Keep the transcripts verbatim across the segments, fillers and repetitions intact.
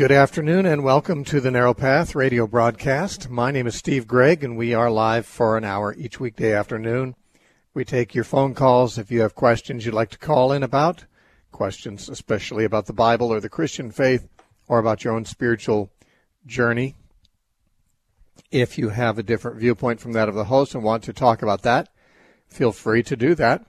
Good afternoon and welcome to the Narrow Path radio broadcast. My name is Steve Gregg and we are live for an hour each weekday afternoon. We take your phone calls if you have questions you'd like to call in about, questions especially about the Bible or the Christian faith or about your own spiritual journey. If you have a different viewpoint from that of the host and want to talk about that, feel free to do that.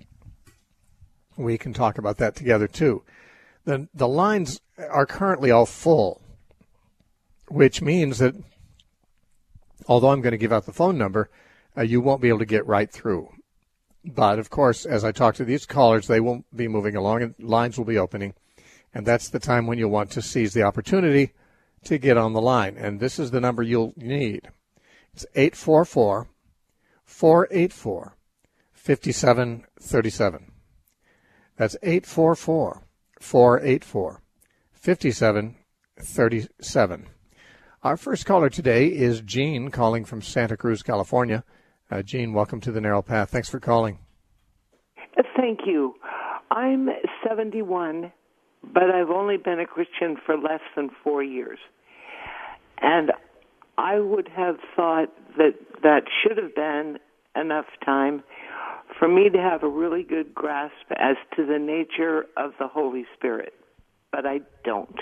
We can talk about that together too. The, the lines are currently all full, which means that although I'm going to give out the phone number, uh, you won't be able to get right through. But, of course, as I talk to these callers, they will be moving along and lines will be opening. And that's the time when you'll want to seize the opportunity to get on the line. And this is the number you'll need. It's eight four four, four eight four, five seven three seven. That's eight four four, four eight four, five seven three seven. Our first caller today is Gene, calling from Santa Cruz, California. Uh, Gene, welcome to the Narrow Path. Thanks for calling. Thank you. I'm seventy-one, but I've only been a Christian for less than four years. And I would have thought that that should have been enough time for me to have a really good grasp as to the nature of the Holy Spirit, but I don't.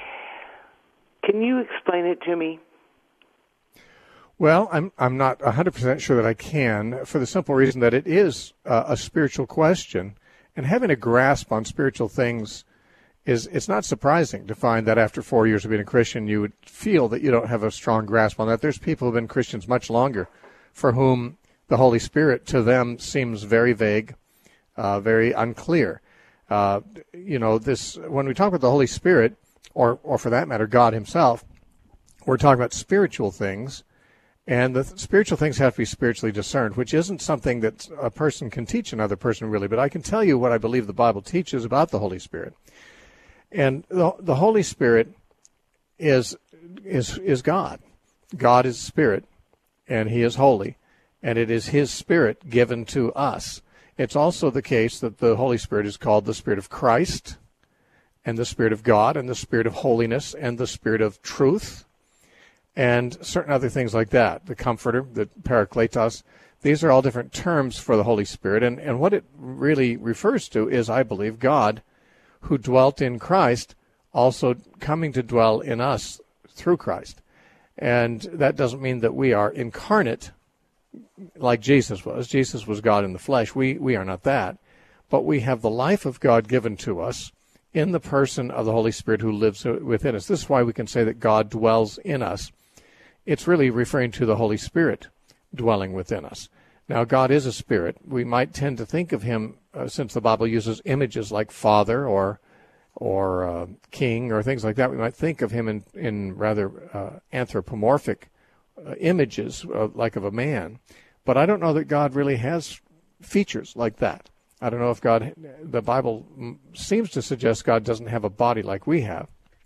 Can you explain it to me? Well, I'm I'm not one hundred percent sure that I can, for the simple reason that it is uh, a spiritual question, and having a grasp on spiritual things is, it's not surprising to find that after four years of being a Christian, you would feel that you don't have a strong grasp on that. There's people who have been Christians much longer for whom the Holy Spirit to them seems very vague, uh, very unclear. Uh, you know, this when we talk about the Holy Spirit, or or for that matter, God himself, we're talking about spiritual things, and the spiritual things have to be spiritually discerned, which isn't something that a person can teach another person really, but I can tell you what I believe the Bible teaches about the Holy Spirit. And the, the Holy Spirit is is is God. God is Spirit, and he is holy, and it is his Spirit given to us. It's also the case that the Holy Spirit is called the Spirit of Christ, and the Spirit of God, and the Spirit of holiness, and the Spirit of truth, and certain other things like that. The Comforter, the Parakletos, these are all different terms for the Holy Spirit, and, and what it really refers to is, I believe, God, who dwelt in Christ, also coming to dwell in us through Christ. And that doesn't mean that we are incarnate like Jesus was. Jesus was God in the flesh. We we are not that. But we have the life of God given to us in the person of the Holy Spirit who lives within us. This is why we can say that God dwells in us. It's really referring to the Holy Spirit dwelling within us. Now, God is a spirit. We might tend to think of him, uh, since the Bible uses images like Father or or uh, King or things like that, we might think of him in, in rather uh, anthropomorphic uh, images, uh, like of a man. But I don't know that God really has features like that. I don't know if God, the Bible seems to suggest God doesn't have a body like we have.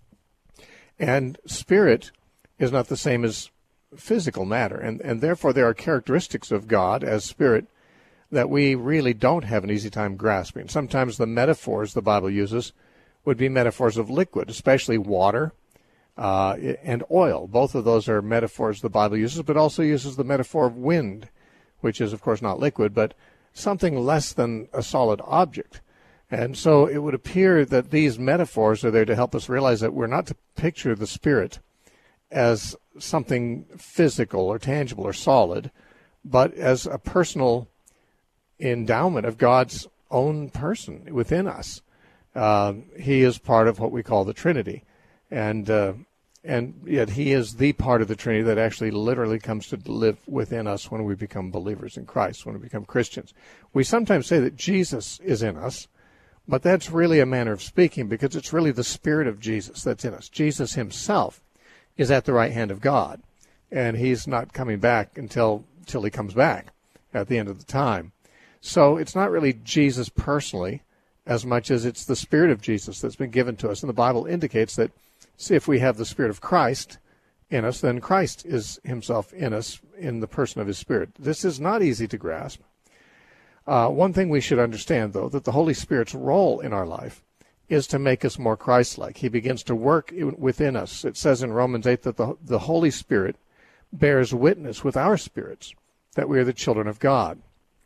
And spirit is not the same as physical matter. And, and therefore there are characteristics of God as spirit that we really don't have an easy time grasping. Sometimes the metaphors the Bible uses would be metaphors of liquid, especially water uh, and oil. Both of those are metaphors the Bible uses, but also uses the metaphor of wind, which is, of course, not liquid, but something less than a solid object. And so it would appear that these metaphors are there to help us realize that we're not to picture the Spirit as something physical or tangible or solid, but as a personal endowment of God's own person within us. Uh, he is part of what we call the Trinity. And uh, and yet he is the part of the Trinity that actually literally comes to live within us when we become believers in Christ, when we become Christians. We sometimes say that Jesus is in us, but that's really a manner of speaking because it's really the Spirit of Jesus that's in us. Jesus himself is at the right hand of God, and he's not coming back until, until he comes back at the end of the time. So it's not really Jesus personally as much as it's the Spirit of Jesus that's been given to us. And the Bible indicates that, see, if we have the Spirit of Christ in us, then Christ is himself in us in the person of his Spirit. This is not easy to grasp. Uh, one thing we should understand, though, that the Holy Spirit's role in our life is to make us more Christ-like. He begins to work within us. It says in Romans eight that the, the Holy Spirit bears witness with our spirits that we are the children of God.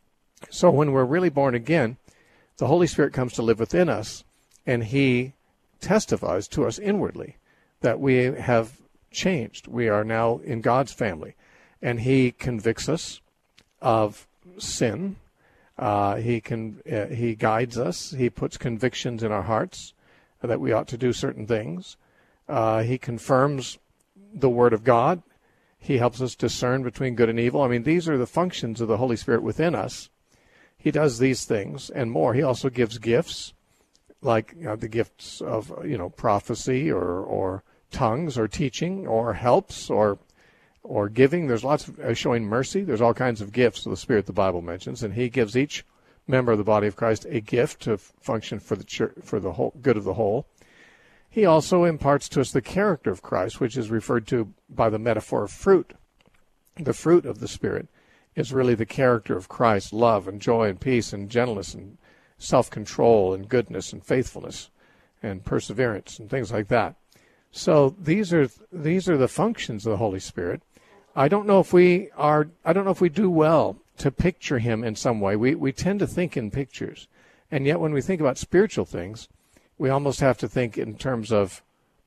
So when we're really born again, the Holy Spirit comes to live within us, and he testifies to us inwardly that we have changed. We are now in God's family, and he convicts us of sin. Uh, he can uh, he guides us. He puts convictions in our hearts that we ought to do certain things. Uh, he confirms the Word of God. He helps us discern between good and evil. I mean, these are the functions of the Holy Spirit within us. He does these things and more. He also gives gifts, like you know, the gifts of you know prophecy or or tongues or teaching or helps or or giving. There's lots of uh, showing mercy. There's all kinds of gifts of the Spirit the Bible mentions, and he gives each member of the body of Christ a gift to function for the church, for the whole good of the whole. He also imparts to us the character of Christ, which is referred to by the metaphor of fruit. The fruit of the Spirit is really the character of Christ: love and joy and peace and gentleness and self-control and goodness and faithfulness and perseverance and things like that. So these are these are the functions of the Holy Spirit. I don't know if we are. I don't know if we do well to picture him in some way. We we tend to think in pictures, and yet when we think about spiritual things, we almost have to think in terms of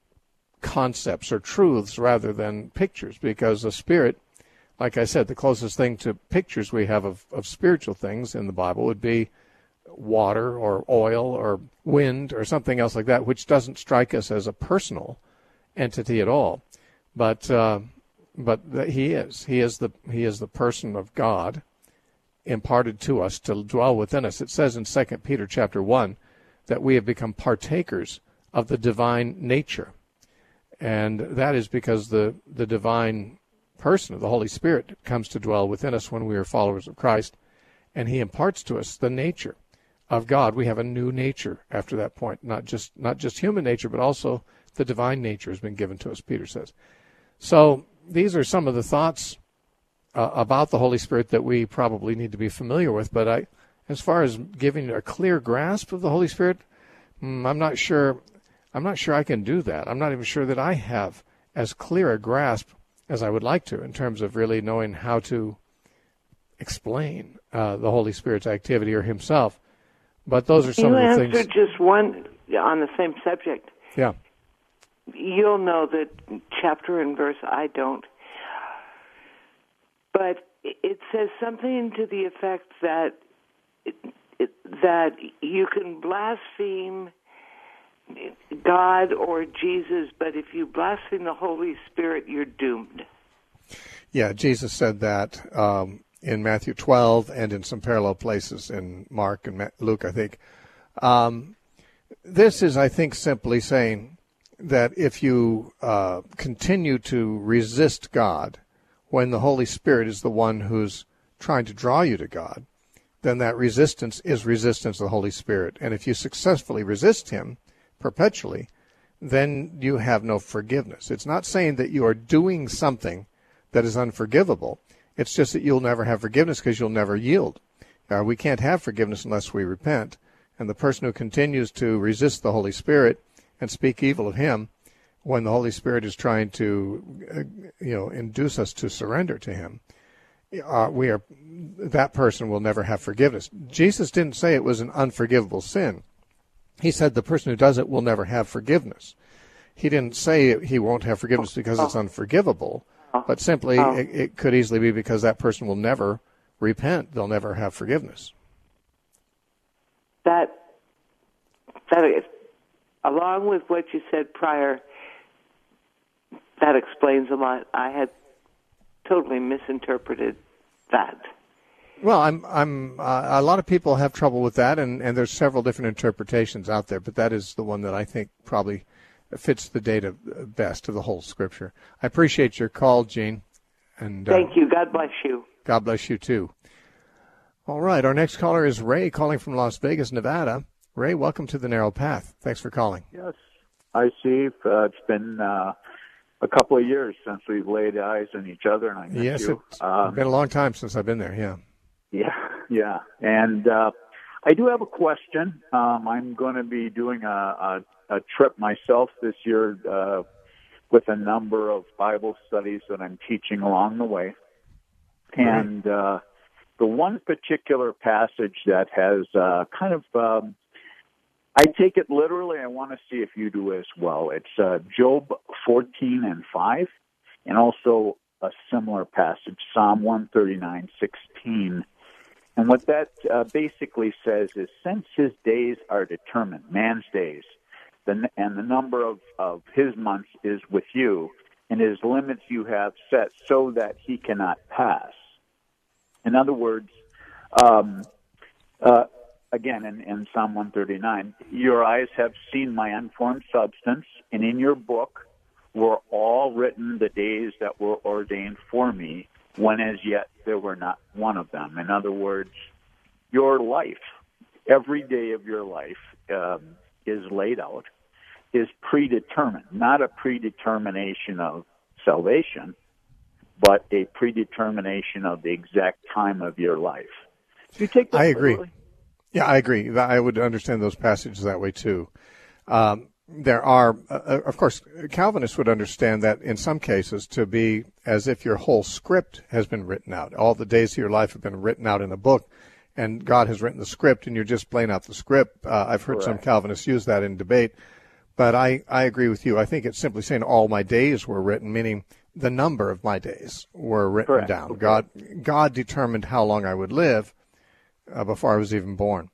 concepts or truths rather than pictures, because the Spirit, like I said, the closest thing to pictures we have of, of spiritual things in the Bible would be water or oil or wind or something else like that, which doesn't strike us as a personal entity at all. But uh, but he is. He is the he is the person of God imparted to us to dwell within us. It says in Second Peter chapter one that we have become partakers of the divine nature. And that is because the, the divine person of the Holy Spirit comes to dwell within us when we are followers of Christ, and he imparts to us the nature of God. We have a new nature after that point, not just not just human nature, but also the divine nature has been given to us, Peter says. So these are some of the thoughts uh, about the Holy Spirit that we probably need to be familiar with. But I, as far as giving a clear grasp of the Holy Spirit, mm, I'm not sure. I'm not sure I can do that. I'm not even sure that I have as clear a grasp as I would like to in terms of really knowing how to explain uh, the Holy Spirit's activity or himself. But those are some you of the things. You answered just one on the same subject. Yeah. You'll know the chapter and verse. I don't. But it says something to the effect that it, it, that you can blaspheme God or Jesus, but if you blaspheme the Holy Spirit, you're doomed. Yeah, Jesus said that um, in Matthew twelve and in some parallel places in Mark and Luke, I think. Um, this is, I think, simply saying that if you uh, continue to resist God when the Holy Spirit is the one who's trying to draw you to God, then that resistance is resistance of the Holy Spirit. And if you successfully resist him perpetually, then you have no forgiveness. It's not saying that you are doing something that is unforgivable. It's just that you'll never have forgiveness because you'll never yield. Uh, we can't have forgiveness unless we repent. And the person who continues to resist the Holy Spirit and speak evil of him when the Holy Spirit is trying to, uh, you know, induce us to surrender to him, uh, we are that person will never have forgiveness. Jesus didn't say it was an unforgivable sin. He said the person who does it will never have forgiveness. He didn't say he won't have forgiveness because it's unforgivable, but simply it, it could easily be because that person will never repent. They'll never have forgiveness. That, that is, along with what you said prior, that explains a lot. I had totally misinterpreted that. Well, I'm, I'm, uh, a lot of people have trouble with that, and, and there's several different interpretations out there, but that is the one that I think probably fits the data best of the whole Scripture. I appreciate your call, Gene. And Thank uh, you. God bless you. God bless you, too. All right, our next caller is Ray, calling from Las Vegas, Nevada. Ray, welcome to The Narrow Path. Thanks for calling. Yes. Hi, Steve. Uh, it's been uh, a couple of years since we've laid eyes on each other, and I miss yes, you. It's um, been a long time since I've been there, yeah. Yeah, yeah. And uh, I do have a question. Um, I'm going to be doing a, a, a trip myself this year uh, with a number of Bible studies that I'm teaching along the way. And uh, the one particular passage that has uh, kind of, um, I take it literally. I want to see if you do as well. It's uh, Job fourteen and five, and also a similar passage, Psalm one thirty-nine sixteen. And what that uh, basically says is, since his days are determined, man's days, the, and the number of, of his months is with you, and his limits you have set so that he cannot pass. In other words, um, uh, again, in, in Psalm one thirty-nine, your eyes have seen my unformed substance, and in your book were all written the days that were ordained for me, when as yet there were not one of them. In other words, your life, every day of your life um, is laid out, is predetermined, not a predetermination of salvation, but a predetermination of the exact time of your life. Do you take that I agree. literally? Yeah, I agree. I would understand those passages that way too. Um, there are, uh, of course, Calvinists would understand that in some cases to be as if your whole script has been written out. All the days of your life have been written out in a book, and God has written the script, and you're just playing out the script. Uh, I've heard Correct. Some Calvinists use that in debate, but I, I agree with you. I think it's simply saying all my days were written, meaning the number of my days were written Correct. Down. Okay. God, God determined how long I would live uh, before I was even born.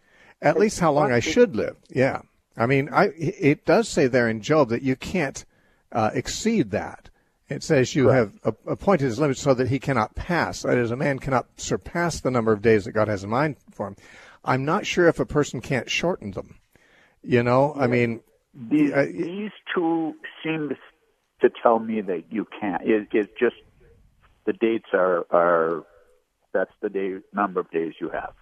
At least how long I should live. Yeah. I mean, I, it does say there in Job that you can't uh, exceed that. It says you right. have a, appointed his limits so that he cannot pass. That is, a man cannot surpass the number of days that God has in mind for him. I'm not sure if a person can't shorten them. You know, I mean... These, uh, these two seem to tell me that you can't. It, it's just the dates are, are, that's the day number of days you have.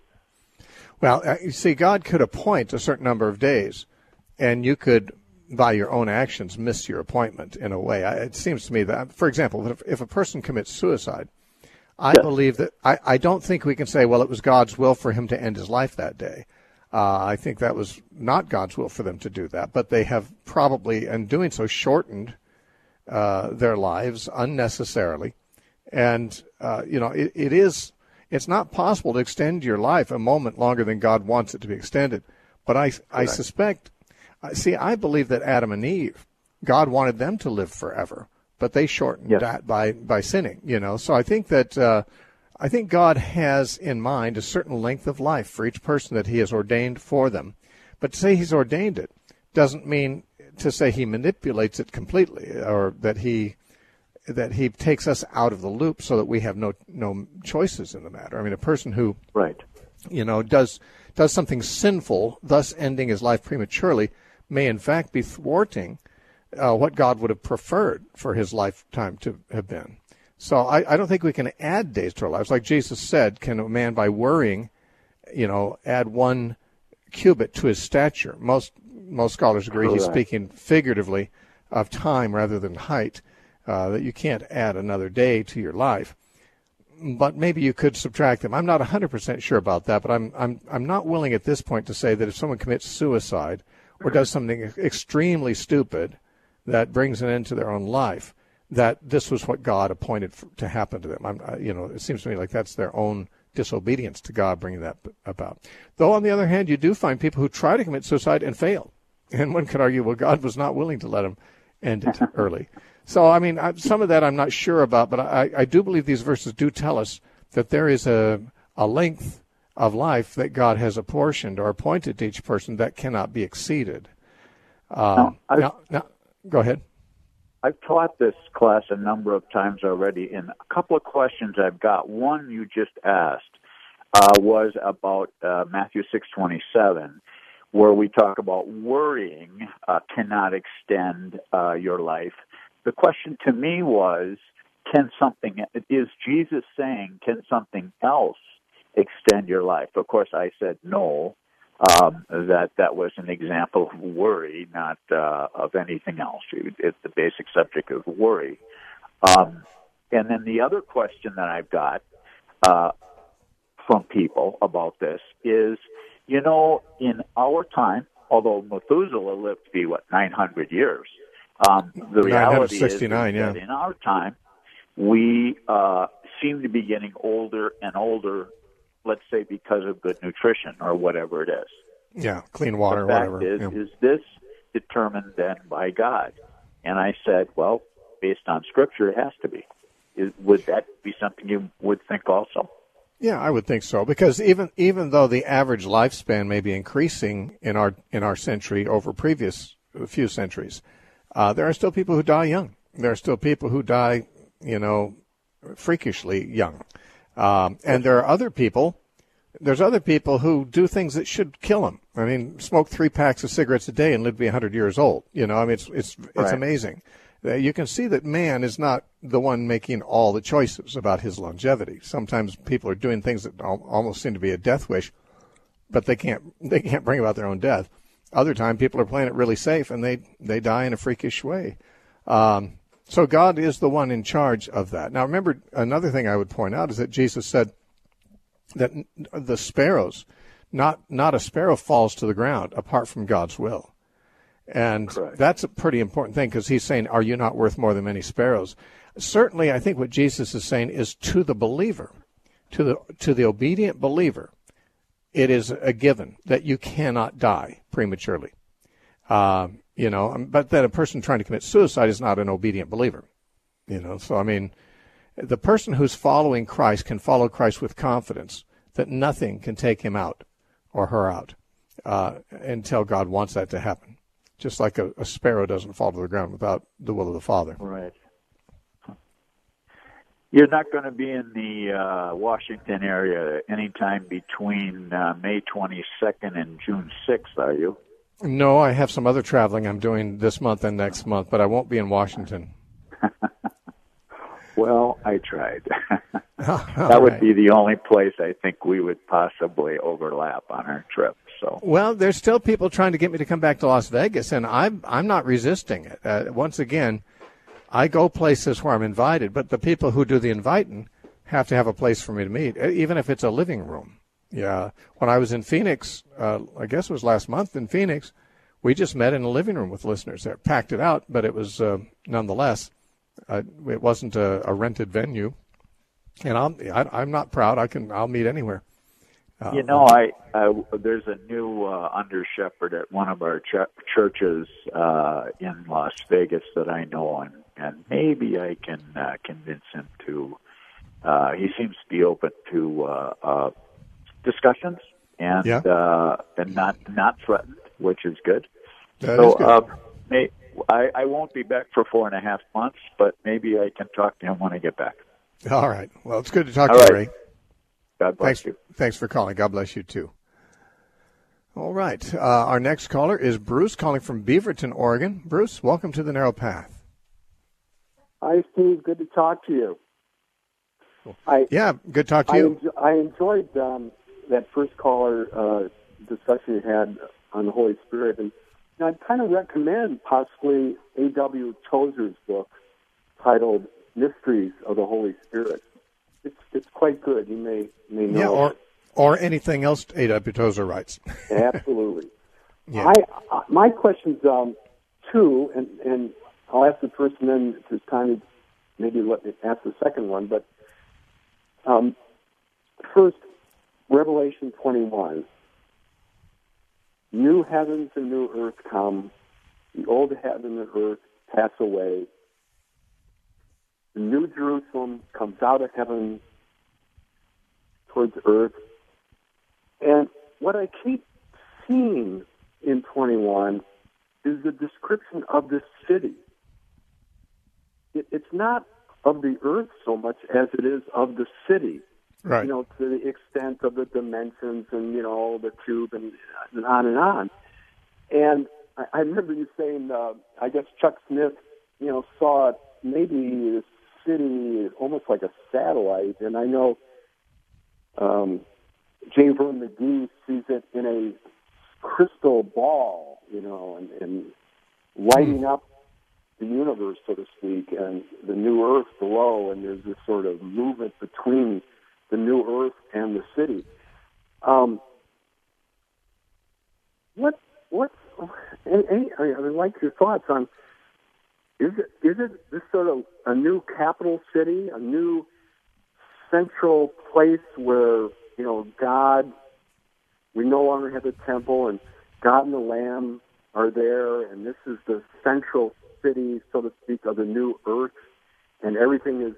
Well, you see, God could appoint a certain number of days, and you could, by your own actions, miss your appointment in a way. It seems to me that, for example, if, if a person commits suicide, I yes. believe that, I, I don't think we can say, well, it was God's will for him to end his life that day. Uh, I think that was not God's will for them to do that, but they have probably, in doing so, shortened uh, their lives unnecessarily. And, uh, you know, it, it is... It's not possible to extend your life a moment longer than God wants it to be extended. But I, I suspect, see, I believe that Adam and Eve, God wanted them to live forever, but they shortened yes. that by, by sinning, you know. So I think that, uh, I think God has in mind a certain length of life for each person that he has ordained for them. But to say he's ordained it doesn't mean to say he manipulates it completely, or that he... that he takes us out of the loop so that we have no no choices in the matter. I mean, a person who, right. you know, does does something sinful, thus ending his life prematurely, may in fact be thwarting uh, what God would have preferred for his lifetime to have been. So I, I don't think we can add days to our lives. Like Jesus said, can a man by worrying, you know, add one cubit to his stature? Most most scholars agree Correct. He's speaking figuratively of time rather than height. Uh, that you can't add another day to your life, but maybe you could subtract them. I'm not one hundred percent sure about that, but I'm I'm I'm not willing at this point to say that if someone commits suicide or does something extremely stupid that brings an end to their own life, that this was what God appointed for, to happen to them. I'm, uh, you know, it seems to me like that's their own disobedience to God bringing that about. Though on the other hand, you do find people who try to commit suicide and fail, and one could argue, well, God was not willing to let them end it early. So, I mean, I, some of that I'm not sure about, but I, I do believe these verses do tell us that there is a, a length of life that God has apportioned or appointed to each person that cannot be exceeded. Um, now, now, now, go ahead. I've taught this class a number of times already, and a couple of questions I've got. One you just asked uh, was about uh, Matthew six twenty-seven, where we talk about worrying uh, cannot extend uh, your life. The question to me was, can something, is Jesus saying, can something else extend your life? Of course, I said no, um, that that was an example of worry, not uh, of anything else. It's the basic subject of worry. Um, and then the other question that I've got uh, from people about this is, You know, in our time, although Methuselah lived to be, what, nine hundred years, um, the reality is, is that yeah. in our time, we uh, seem to be getting older and older, let's say because of good nutrition or whatever it is. Yeah, clean water, the fact whatever. Is, yeah. is this determined then by God? And I said, well, based on Scripture, it has to be. Is, would that be something you would think also? Yeah, I would think so, because even even though the average lifespan may be increasing in our in our century over previous few centuries, uh, there are still people who die young. There are still people who die, you know, freakishly young, um, and there are other people. There's other people who do things that should kill them. I mean, smoke three packs of cigarettes a day and live to be one hundred years old. You know, I mean, it's it's it's right. amazing. You can see that man is not the one making all the choices about his longevity. Sometimes people are doing things that almost seem to be a death wish, but they can't they can't bring about their own death. Other time, people are playing it really safe, and they, they die in a freakish way. Um, so God is the one in charge of that. Now, remember, another thing I would point out is that Jesus said that the sparrows, not not a sparrow falls to the ground apart from God's will. And Correct. That's a pretty important thing, because he's saying, are you not worth more than many sparrows? Certainly, I think what Jesus is saying is to the believer, to the to the obedient believer, it is a given that you cannot die prematurely. Uh, you know, but that a person trying to commit suicide is not an obedient believer. You know, so I mean, the person who's following Christ can follow Christ with confidence that nothing can take him out or her out uh, until God wants that to happen. Just like a, a sparrow doesn't fall to the ground without the will of the Father. Right. You're not going to be in the uh, Washington area anytime between uh, May twenty-second and June sixth, are you? No, I have some other traveling I'm doing this month and next month, but I won't be in Washington. Well, I tried. Oh, that would right. be the only place I think we would possibly overlap on our trip. So, well, there's still people trying to get me to come back to Las Vegas, and I'm I'm not resisting it. Uh, once again, I go places where I'm invited, but the people who do the inviting have to have a place for me to meet, even if it's a living room. Yeah, when I was in Phoenix, uh, I guess it was last month in Phoenix, we just met in a living room with listeners there. Packed it out, but it was uh, nonetheless, uh, it wasn't a, a rented venue. And I'm I, I'm not proud. I can I'll meet anywhere. Uh, you know, I, I there's a new uh, under shepherd at one of our ch- churches uh, in Las Vegas that I know, and, and maybe I can uh, convince him to. Uh, he seems to be open to uh, uh, discussions and yeah. uh, and not not threatened, which is good. That so is good. Uh, may, I, I won't be back for four and a half months, but maybe I can talk to him when I get back. All right. Well, it's good to talk All to right. you, Ray. God bless Thanks, you. Thanks for calling. God bless you, too. All right. Uh, our next caller is Bruce, calling from Beaverton, Oregon. Bruce, welcome to the Narrow Path. Hi, Steve. Good to talk to you. I, yeah, good to talk to I you. Enjo- I enjoyed um, that first caller uh, discussion you had on the Holy Spirit. And you know, I'd kind of recommend possibly A W Tozer's book titled Mysteries of the Holy Spirit. It's it's quite good. You may may know. Yeah, or or anything else A W Tozer writes. Absolutely. Yeah. I, I my question's um, two, and, and I'll ask the first, and then if there's time, to maybe let me ask the second one. But um, first, Revelation twenty-one. New heavens and new earth come. The old heaven and earth pass away. The New Jerusalem comes out of heaven towards earth. And what I keep seeing in twenty-one is the description of this city. It, it's not of the earth so much as it is of the city. Right. You know, to the extent of the dimensions and, you know, the cube and, and on and on. And I, I remember you saying, uh, I guess Chuck Smith, you know, saw it maybe this city almost like a satellite. And I know um, J. Vernon McGee sees it in a crystal ball, you know, and, and lighting mm. up the universe, so to speak, and the new earth below. And there's this sort of movement between the new earth and the city. Um, what what? Any, any, I would like your thoughts on. Is it is it this sort of a new capital city, a new central place where, you know, God, we no longer have the temple, and God and the Lamb are there, and this is the central city, so to speak, of the new earth, and everything is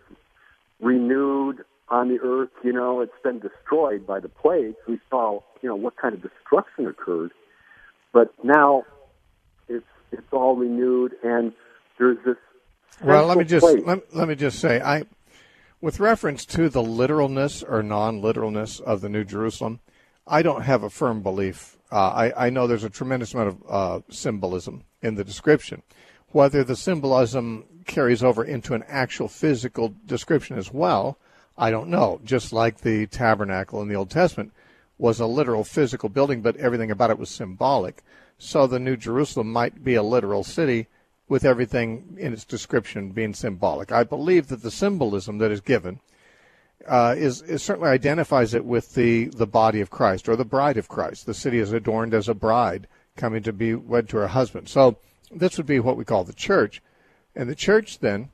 renewed on the earth. You know, it's been destroyed by the plagues. We saw, you know, what kind of destruction occurred, but now it's it's all renewed, and there's this well, let me just place. let, let me just say, I, with reference to the literalness or non-literalness of the New Jerusalem, I don't have a firm belief. Uh, I, I know there's a tremendous amount of uh, symbolism in the description. Whether the symbolism carries over into an actual physical description as well, I don't know. Just like the tabernacle in the Old Testament was a literal physical building, but everything about it was symbolic. So the New Jerusalem might be a literal city with everything in its description being symbolic. I believe that the symbolism that is given uh, is, is certainly identifies it with the, the body of Christ or the bride of Christ. The city is adorned as a bride coming to be wed to her husband. So this would be what we call the church. And the church then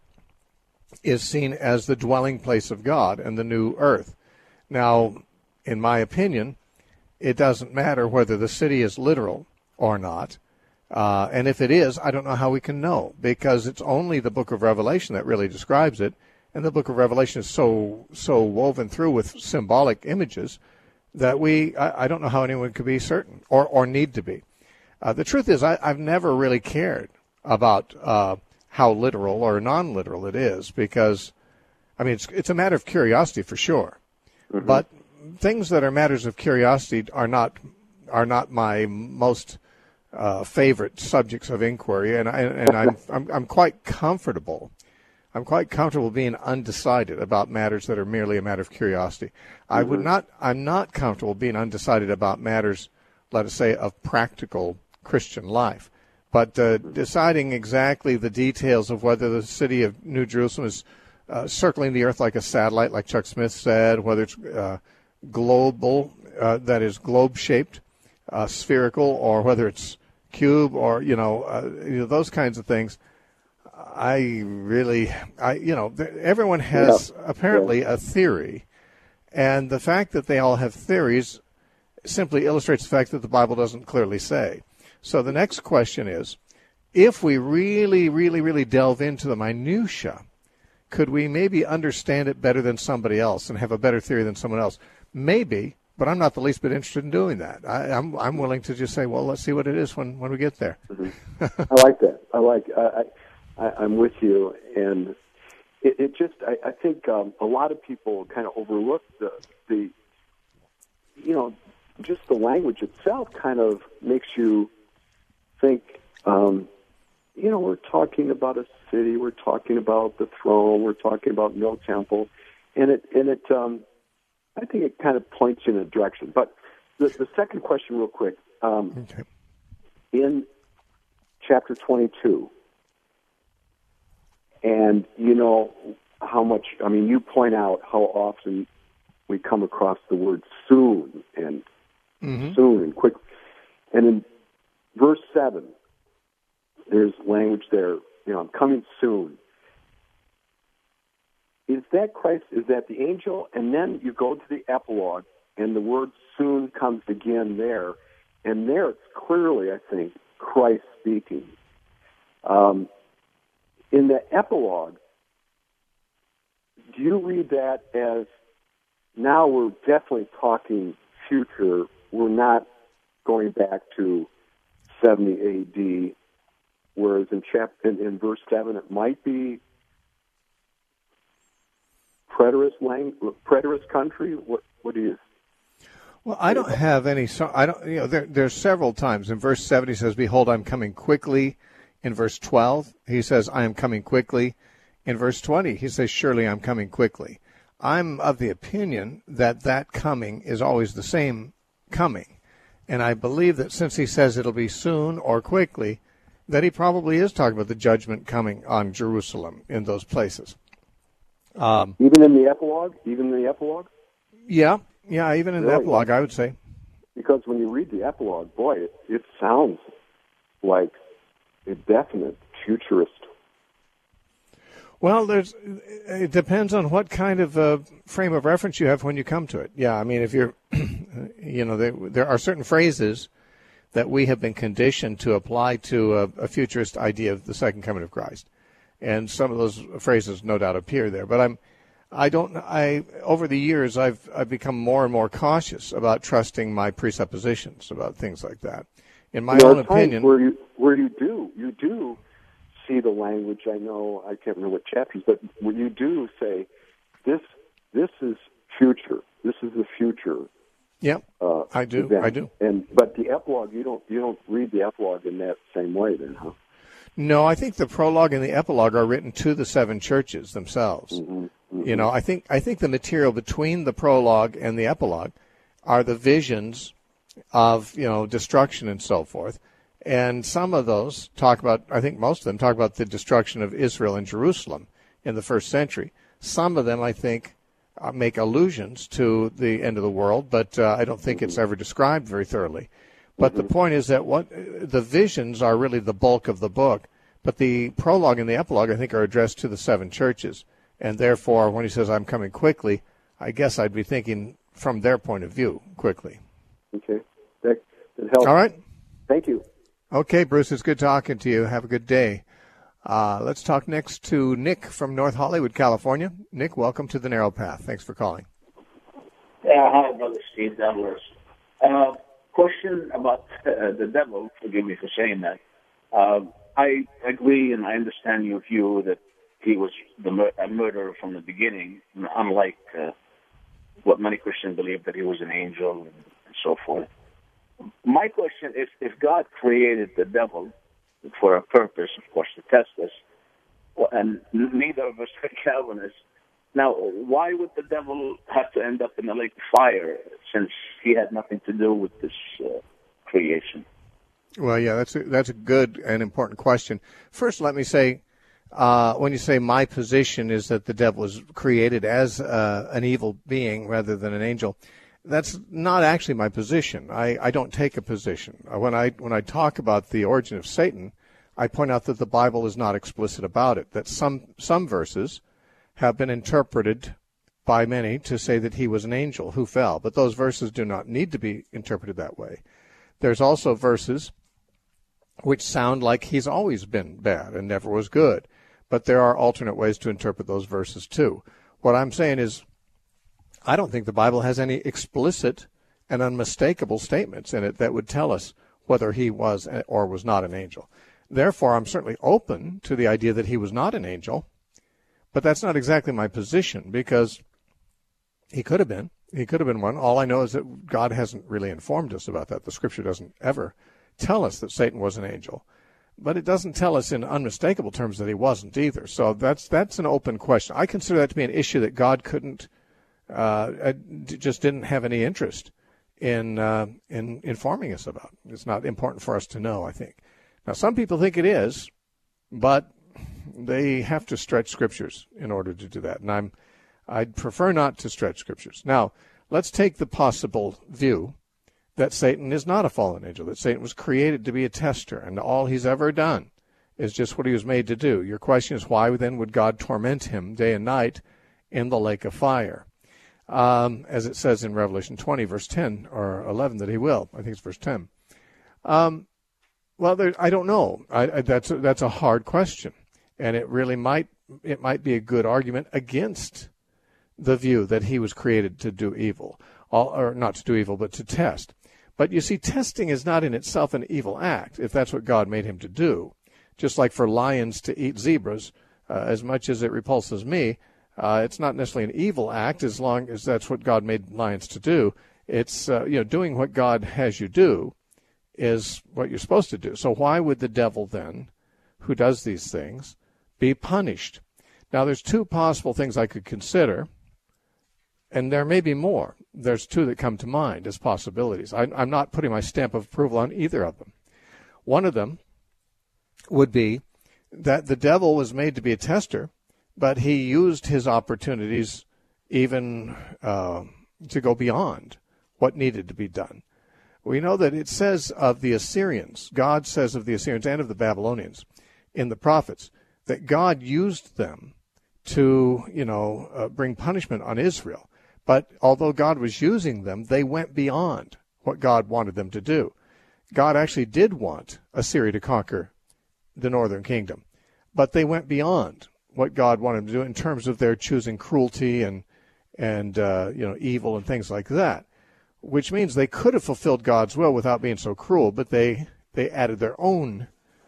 is seen as the dwelling place of God and the new earth. Now, in my opinion, it doesn't matter whether the city is literal or not. Uh, and if it is, I don't know how we can know, because it's only the book of Revelation that really describes it. And the book of Revelation is so so woven through with symbolic images that we, I, I don't know how anyone could be certain or, or need to be. Uh, the truth is, I, I've never really cared about uh, how literal or non-literal it is, because, I mean, it's, it's a matter of curiosity for sure. Mm-hmm. But things that are matters of curiosity are not are not my most uh, favorite subjects of inquiry, and I, and I'm, I'm I'm quite comfortable. I'm quite comfortable being undecided about matters that are merely a matter of curiosity. Mm-hmm. I would not. I'm not comfortable being undecided about matters, let us say, of practical Christian life. But uh, deciding exactly the details of whether the city of New Jerusalem is uh, circling the earth like a satellite, like Chuck Smith said, whether it's uh, global, uh, that is globe-shaped, uh, spherical, or whether it's cube, or you know, uh, you know, those kinds of things. I really, I you know, th- everyone has yeah. apparently yeah. a theory, and the fact that they all have theories simply illustrates the fact that the Bible doesn't clearly say. So the next question is, if we really, really, really delve into the minutia, could we maybe understand it better than somebody else and have a better theory than someone else? Maybe, but I'm not the least bit interested in doing that. I, I'm I'm willing to just say, well, let's see what it is when, when we get there. Mm-hmm. I like that. I like. I, I, I'm with you, and it, it just. I, I think um, a lot of people kind of overlook the the. You know, just the language itself kind of makes you think. Um, you know, we're talking about a city. We're talking about the throne. We're talking about no temple, and it and it. Um, I think it kind of points you in a direction. But the, the second question, real quick, um, okay. in chapter twenty-two, and you know how much, I mean, you point out how often we come across the word soon and mm-hmm. soon and quick. And in verse seven, there's language there, you know, I'm coming soon. Is that Christ? Is that the angel? And then you go to the epilogue, and the word soon comes again there. And there it's clearly, I think, Christ speaking. Um, in the epilogue, do you read that as now we're definitely talking future? We're not going back to seventy A D, whereas in, chapter, in, in verse seven it might be preterist language, preterist country. What what do you? Well, I don't have any. So I don't. You know, there, there's several times in verse seven he says, "Behold, I'm coming quickly." In verse twelve, he says, "I am coming quickly." In verse twenty, he says, "Surely I'm coming quickly." I'm of the opinion that that coming is always the same coming, and I believe that since he says it'll be soon or quickly, that he probably is talking about the judgment coming on Jerusalem in those places. Um, even in the epilogue, even in the epilogue. Yeah, yeah, even in really? the epilogue, I would say. because when you read the epilogue, boy, it, it sounds like a definite futurist. Well, there's. It depends on what kind of uh, frame of reference you have when you come to it. Yeah, I mean, if you're, you know, there, there are certain phrases that we have been conditioned to apply to a, a futurist idea of the second coming of Christ, and some of those phrases, no doubt, appear there. But I'm, I don't. I over the years, I've I've become more and more cautious about trusting my presuppositions about things like that. In my there own are times opinion, where you where you do you do. see the language. I know I can't remember what chapters, but when you do say this, this is future. This is the future. Yep, uh, I do. event. I do. And but the epilogue, you don't you don't read the epilogue in that same way, then, huh? No, I think the prologue and the epilogue are written to the seven churches themselves. Mm-hmm, mm-hmm. You know, I think I think the material between the prologue and the epilogue are the visions of, you know, destruction and so forth. And some of those talk about, I think most of them talk about the destruction of Israel and Jerusalem in the first century. Some of them, I think, uh, make allusions to the end of the world, but uh, I don't think it's ever described very thoroughly. But the point is that what the visions are really the bulk of the book, but the prologue and the epilogue, I think, are addressed to the seven churches. And therefore, when he says, I'm coming quickly, I guess I'd be thinking from their point of view, quickly. Okay. That, that helps. All right. Thank you. Okay, Bruce, it's good talking to you. Have a good day. Uh, let's talk next to Nick from North Hollywood, California. Nick, welcome to the Narrow Path. Thanks for calling. Yeah, hi, Brother Steve Douglas. Uh, question about uh, the devil. Forgive me for saying that. Uh, I agree and I understand your view that he was the mur- a murderer from the beginning, unlike uh, what many Christians believe that he was an angel and, and so forth. My question is, if God created the devil for a purpose, of course, to test us, and neither of us are Calvinists, now why would the devil have to end up in the lake of fire since he had nothing to do with this uh, creation? Well, yeah, that's a, that's a good and important question. First, let me say, uh, when you say my position is that the devil was created as uh, an evil being rather than an angel, that's not actually my position. I, I don't take a position. When I when I talk about the origin of Satan, I point out that the Bible is not explicit about it, that some some verses have been interpreted by many to say that he was an angel who fell, but those verses do not need to be interpreted that way. There's also verses which sound like he's always been bad and never was good, but there are alternate ways to interpret those verses too. What I'm saying is, I don't think the Bible has any explicit and unmistakable statements in it that would tell us whether he was or was not an angel. Therefore, I'm certainly open to the idea that he was not an angel, but that's not exactly my position, because he could have been. He could have been one. All I know is that God hasn't really informed us about that. The Scripture doesn't ever tell us that Satan was an angel, but it doesn't tell us in unmistakable terms that he wasn't either. So that's that's an open question. I consider that to be an issue that God couldn't Uh, just didn't have any interest in uh, in informing us about. It's not important for us to know, I think. Now, some people think it is, but they have to stretch scriptures in order to do that, and I'm I'd prefer not to stretch scriptures. Now, let's take the possible view that Satan is not a fallen angel, that Satan was created to be a tester, and all he's ever done is just what he was made to do. Your question is, why then would God torment him day and night in the lake of fire? Um, as it says in Revelation twenty, verse ten or eleven, that he will. I think it's verse ten. Um, well, there, I don't know. I, I, that's a, that's a hard question, and it really might it might be a good argument against the view that he was created to do evil, all, or not to do evil, but to test. But you see, testing is not in itself an evil act, if that's what God made him to do. Just like for lions to eat zebras, uh, as much as it repulses me, Uh, it's not necessarily an evil act as long as that's what God made lions to do. It's, uh, you know, doing what God has you do is what you're supposed to do. So why would the devil then, who does these things, be punished? Now, there's two possible things I could consider, and there may be more. There's two that come to mind as possibilities. I, I'm not putting my stamp of approval on either of them. One of them would be that the devil was made to be a tester, but he used his opportunities even uh, to go beyond what needed to be done. We know that it says of the Assyrians, God says of the Assyrians and of the Babylonians in the prophets, that God used them to, you know, uh, bring punishment on Israel. But although God was using them, they went beyond what God wanted them to do. God actually did want Assyria to conquer the northern kingdom, but they went beyond what God wanted them to do in terms of their choosing cruelty and and uh, you know, evil and things like that, which means they could have fulfilled God's will without being so cruel, but they they added their own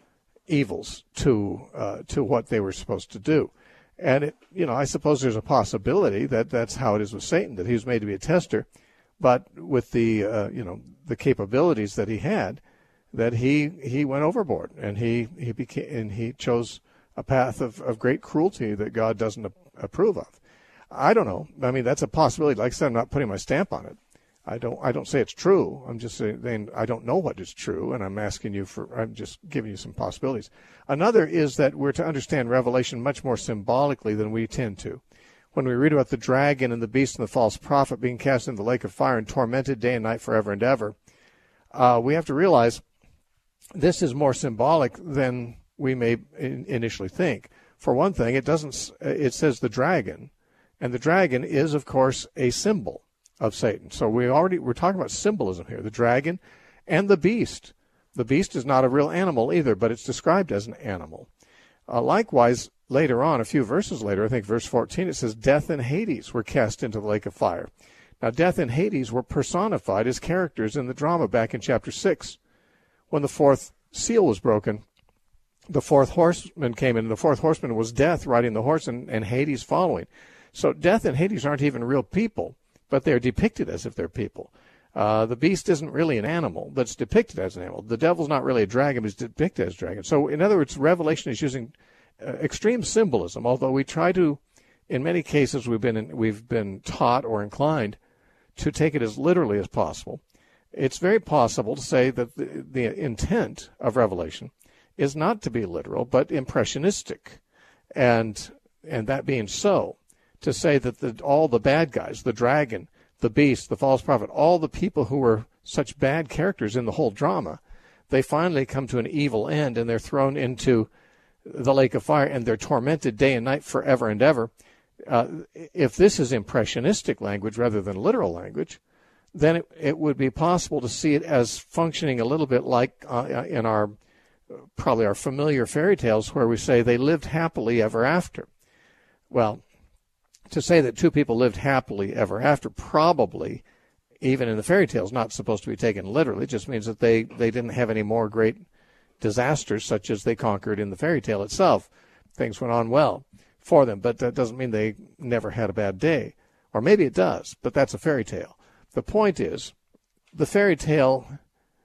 evils to uh, to what they were supposed to do. And it, you know, I suppose there's a possibility that that's how it is with Satan, that he was made to be a tester, but with the uh, you know, the capabilities that he had, that he he went overboard and he he became and he chose a path of, of great cruelty that God doesn't approve of. I don't know. I mean, that's a possibility. Like I said, I'm not putting my stamp on it. I don't I don't say it's true. I'm just saying I don't know what is true, and I'm asking you for, I'm just giving you some possibilities. Another is that we're to understand Revelation much more symbolically than we tend to. When we read about the dragon and the beast and the false prophet being cast into the lake of fire and tormented day and night forever and ever, uh, we have to realize this is more symbolic than we may in, initially think. For one thing, it doesn't. It says the dragon, and the dragon is, of course, a symbol of Satan. So we already we're talking about symbolism here. The dragon and the beast. The beast is not a real animal either, but it's described as an animal. Uh, likewise, later on, a few verses later, I think verse fourteen, it says death and Hades were cast into the lake of fire. Now, death and Hades were personified as characters in the drama back in chapter six, when the fourth seal was broken. The fourth horseman came in, and the fourth horseman was death riding the horse and, and Hades following. So death and Hades aren't even real people, but they're depicted as if they're people. Uh, the beast isn't really an animal, but it's depicted as an animal. The devil's not really a dragon, but it's depicted as a dragon. So, in other words, Revelation is using uh, extreme symbolism, although we try to, in many cases, we've been in, we've been taught or inclined to take it as literally as possible. It's very possible to say that the, the intent of Revelation is not to be literal, but impressionistic. And and that being so, to say that the, all the bad guys, the dragon, the beast, the false prophet, all the people who were such bad characters in the whole drama, they finally come to an evil end and they're thrown into the lake of fire and they're tormented day and night forever and ever. Uh, if this is impressionistic language rather than literal language, then it, it would be possible to see it as functioning a little bit like uh, in our probably our familiar fairy tales where we say they lived happily ever after. Well, to say that two people lived happily ever after, probably, even in the fairy tales, not supposed to be taken literally. It just means that they, they didn't have any more great disasters such as they conquered in the fairy tale itself. Things went on well for them, but that doesn't mean they never had a bad day. Or maybe it does, but that's a fairy tale. The point is, the fairy tale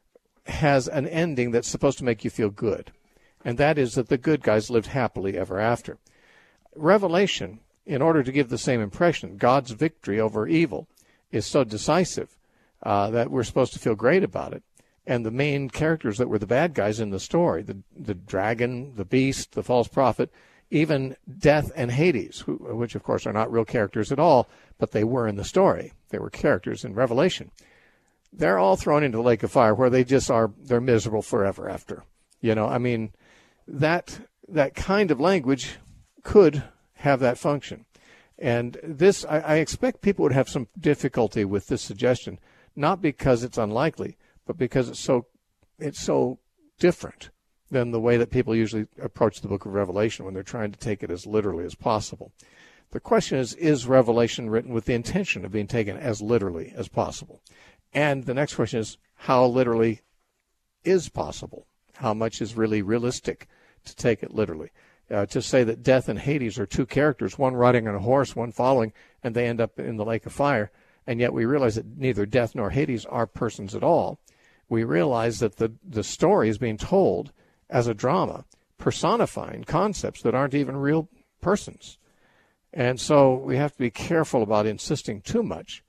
has an ending that's supposed to make you feel good, and that is that the good guys lived happily ever after. Revelation, in order to give the same impression, God's victory over evil is so decisive uh, that we're supposed to feel great about it. And the main characters that were the bad guys in the story, the, the dragon, the beast, the false prophet, even death and Hades, who, which of course are not real characters at all, but they were in the story. They were characters in Revelation. They're all thrown into the lake of fire where they just are, they're miserable forever after. You know, I mean, that that kind of language could have that function. And this, I, I expect people would have some difficulty with this suggestion, not because it's unlikely, but because it's so it's so different than the way that people usually approach the book of Revelation when they're trying to take it as literally as possible. The question is, is Revelation written with the intention of being taken as literally as possible? And the next question is, how literally is possible? How much is really realistic to take it literally? Uh, to say that death and Hades are two characters, one riding on a horse, one following, and they end up in the lake of fire, and yet we realize that neither death nor Hades are persons at all. We realize that the, the story is being told as a drama, personifying concepts that aren't even real persons. And so we have to be careful about insisting too much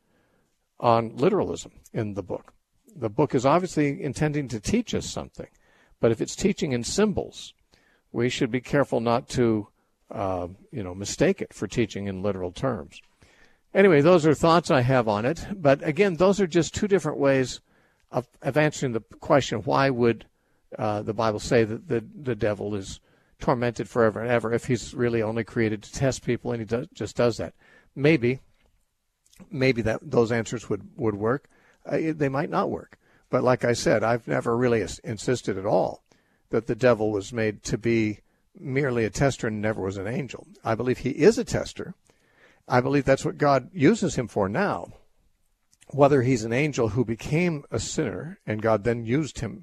on literalism in the book. The book is obviously intending to teach us something, but if it's teaching in symbols, we should be careful not to, uh, you know, mistake it for teaching in literal terms. Anyway, those are thoughts I have on it. But again, those are just two different ways of, of answering the question, why would uh, the Bible say that the, the devil is tormented forever and ever if he's really only created to test people and he does, just does that? Maybe, maybe that those answers would, would work. Uh, they might not work. But like I said, I've never really insisted at all that the devil was made to be merely a tester and never was an angel. I believe he is a tester. I believe that's what God uses him for now. Whether he's an angel who became a sinner and God then used him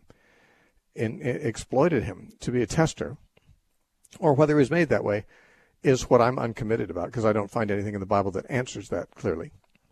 and exploited him to be a tester, or whether he's made that way, is what I'm uncommitted about, because I don't find anything in the Bible that answers that clearly.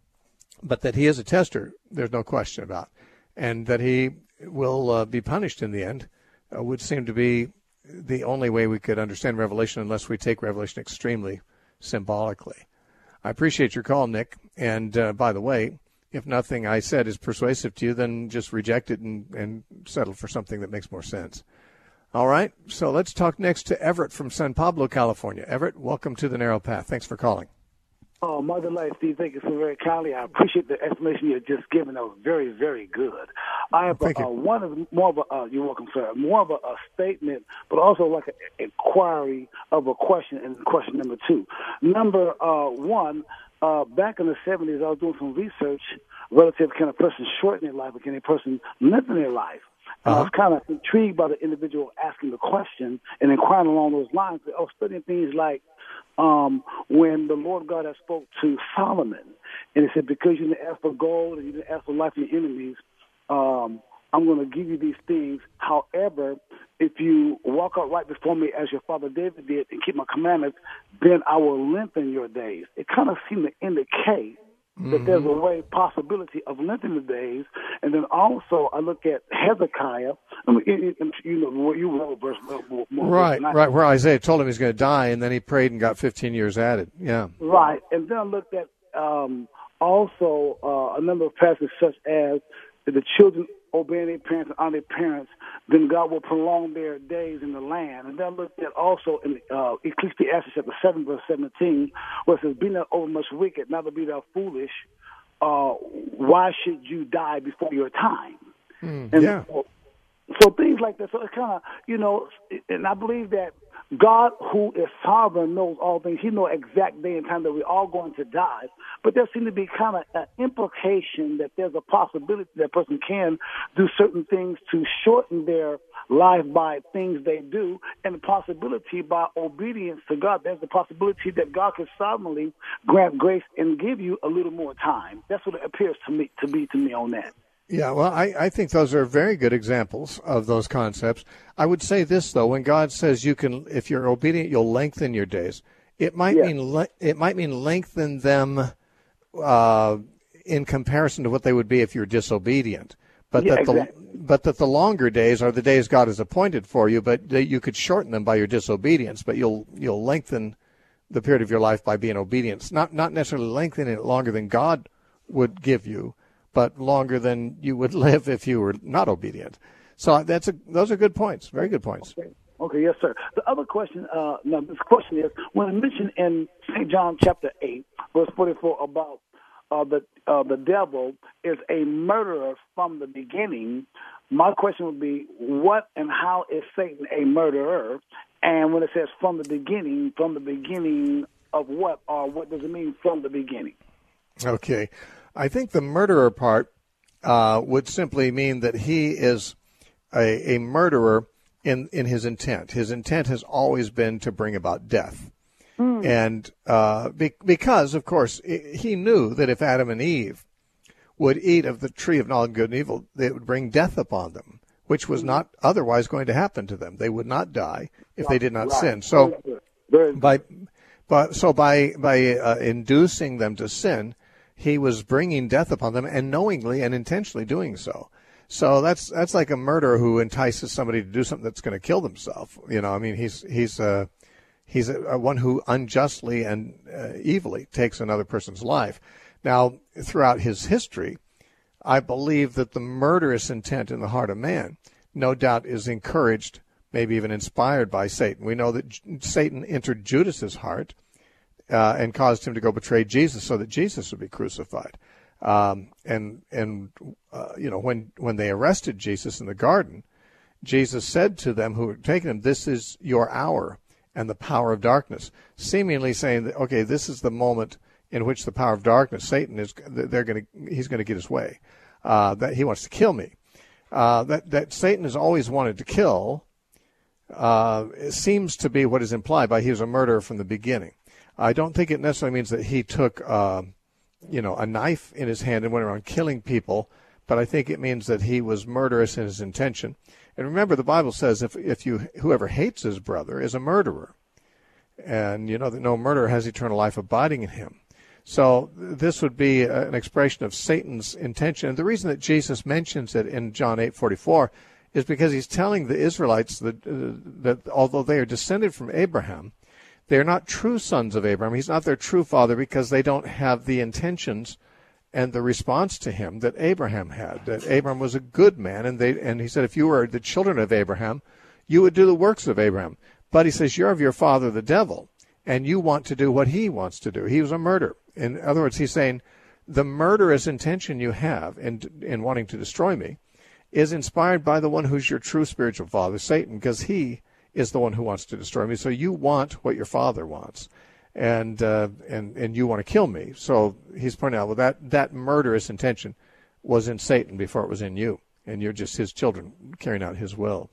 But that he is a tester, there's no question about. And that he will uh, be punished in the end uh, would seem to be the only way we could understand Revelation, unless we take Revelation extremely symbolically. I appreciate your call, Nick. And uh, by the way, if nothing I said is persuasive to you, then just reject it and, and settle for something that makes more sense. All right, so let's talk next to Everett from San Pablo, California. Everett, welcome to The Narrow Path. Thanks for calling. Oh, Mother Life, Steve, thank you so very kindly. I appreciate the explanation you just given. That was very, very good. I have thank a, you. Uh, one of more of a, uh, you're welcome, sir, more of a, a statement, but also like an inquiry of a question, and question number two. Number uh, one, uh, back in the seventies, I was doing some research relative to can a person shorten their life or can a person lengthen their life. And uh-huh. I was kind of intrigued by the individual asking the question and inquiring along those lines. I was studying things like um, when the Lord God had spoke to Solomon, and he said, because you didn't ask for gold and you didn't ask for life of your enemies, um, I'm going to give you these things. However, if you walk out right before me as your father David did and keep my commandments, then I will lengthen your days. It kind of seemed to indicate that mm-hmm. there's a way, possibility of lengthening the days. And then also I look at Hezekiah. I mean, you know, what you wrote verse more, more Right, right, where Isaiah told him he's going to die, and then he prayed and got fifteen years added. Yeah. Right. And then I looked at um, also uh, a number of passages such as the children obeying their parents and honor their parents, then God will prolong their days in the land. And then I looked at also in uh, Ecclesiastes chapter seven, verse seventeen, where it says, be not over much wicked, neither be thou foolish. Uh, why should you die before your time? Mm, and yeah. So, so things like that. So it's kind of, you know, and I believe that God, who is sovereign, knows all things. He knows exact day and time that we're all going to die. But there seems to be kind of an implication that there's a possibility that a person can do certain things to shorten their life by things they do, and the possibility by obedience to God. There's the possibility that God can sovereignly grant grace and give you a little more time. That's what it appears to me to be to me on that. Yeah, well, I, I think those are very good examples of those concepts. I would say this, though, when God says you can, if you're obedient, you'll lengthen your days, it might Yeah. mean le- it might mean lengthen them uh, in comparison to what they would be if you're disobedient. But Yeah, that exactly. the but that the longer days are the days God has appointed for you, but that you could shorten them by your disobedience, but you'll you'll lengthen the period of your life by being obedient. Not not necessarily lengthening it longer than God would give you, but longer than you would live if you were not obedient. So that's a, those are good points, very good points. Okay. Okay, yes, sir. The other question, uh, no, this question is, when I mentioned in Saint John chapter eight, verse forty-four, about uh, the uh, the devil is a murderer from the beginning, my question would be, what and how is Satan a murderer? And when it says from the beginning, from the beginning of what, or what does it mean from the beginning? Okay. I think the murderer part uh, would simply mean that he is a, a murderer in, in his intent. His intent has always been to bring about death. Mm. And uh, be, because, of course, he knew that if Adam and Eve would eat of the tree of knowledge of good and evil, it would bring death upon them, which was not otherwise going to happen to them. They would not die if they did not right. sin. So by, but, so by, by uh, inducing them to sin, he was bringing death upon them, and knowingly and intentionally doing so. So that's that's like a murderer who entices somebody to do something that's going to kill themselves. You know, I mean, he's he's uh, he's a, a one who unjustly and uh, evilly takes another person's life. Now, throughout his history, I believe that the murderous intent in the heart of man, no doubt, is encouraged, maybe even inspired by Satan. We know that J- Satan entered Judas's heart Uh, and caused him to go betray Jesus so that Jesus would be crucified. Um, and and uh, you know, when when they arrested Jesus in the garden, Jesus said to them who were taking him, "This is your hour and the power of darkness," seemingly saying that, okay, this is the moment in which the power of darkness, Satan, is they're going to he's going to get his way, uh, that he wants to kill me. Uh, that that Satan has always wanted to kill. Uh, it seems to be what is implied by he was a murderer from the beginning. I don't think it necessarily means that he took, uh, you know, a knife in his hand and went around killing people, but I think it means that he was murderous in his intention. And remember, the Bible says if if you whoever hates his brother is a murderer, and you know that no murderer has eternal life abiding in him. So this would be an expression of Satan's intention. And the reason that Jesus mentions it in John eight forty-four is because he's telling the Israelites that, uh, that although they are descended from Abraham, they are not true sons of Abraham. He's not their true father because they don't have the intentions and the response to him that Abraham had. That Abraham was a good man, and they and he said, if you were the children of Abraham, you would do the works of Abraham. But he says, you're of your father the devil, and you want to do what he wants to do. He was a murderer. In other words, he's saying the murderous intention you have in in wanting to destroy me is inspired by the one who's your true spiritual father, Satan, because he is the one who wants to destroy me. So you want what your father wants, and uh, and and you want to kill me. So he's pointing out, well, that that murderous intention was in Satan before it was in you, and you're just his children carrying out his will.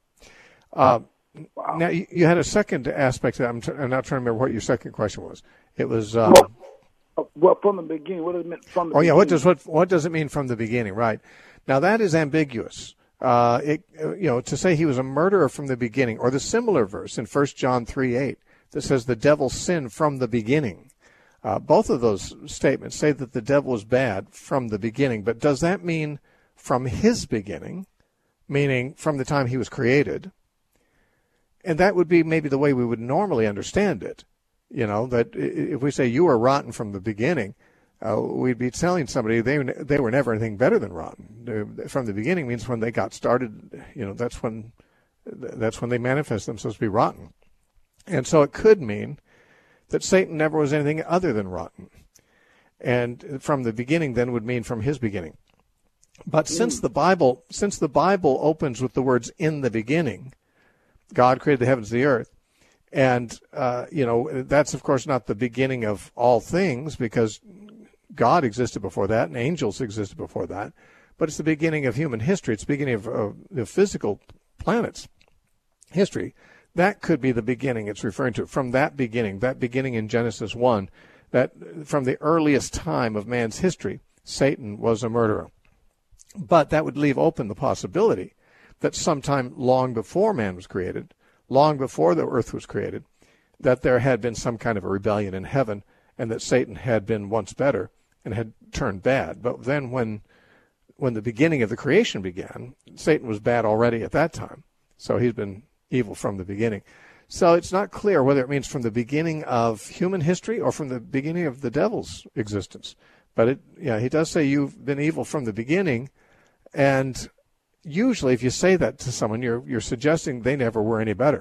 Uh, wow. Now you, you had a second aspect. That I'm, t- I'm not trying to remember what your second question was. It was. Um, well, well, from the beginning, what does it mean from the oh beginning? yeah, what does what what does it mean from the beginning? Right. Now that is ambiguous. Uh, it, you know, to say he was a murderer from the beginning, or the similar verse in First John three eight that says the devil sinned from the beginning. Uh, both of those statements say that the devil was bad from the beginning, but does that mean from his beginning, meaning from the time he was created? And that would be maybe the way we would normally understand it. You know, that if we say you were rotten from the beginning, Uh, we'd be telling somebody they they were never anything better than rotten. They're, from the beginning means when they got started, you know, that's when that's when they manifest themselves to be rotten. And so it could mean that Satan never was anything other than rotten. And from the beginning then would mean from his beginning. But mm. since the Bible since the Bible opens with the words in the beginning, God created the heavens and the earth. And uh, you know, that's of course not the beginning of all things, because God existed before that, and angels existed before that, but it's the beginning of human history. It's the beginning of, of the physical planet's history. That could be the beginning it's referring to. From that beginning, that beginning in Genesis one, that from the earliest time of man's history, Satan was a murderer. But that would leave open the possibility that sometime long before man was created, long before the earth was created, that there had been some kind of a rebellion in heaven, and that Satan had been once better and had turned bad. But then when when the beginning of the creation began, Satan was bad already at that time. So he's been evil from the beginning. So it's not clear whether it means from the beginning of human history or from the beginning of the devil's existence. But it, yeah, he does say you've been evil from the beginning. And usually if you say that to someone, you're you're suggesting they never were any better.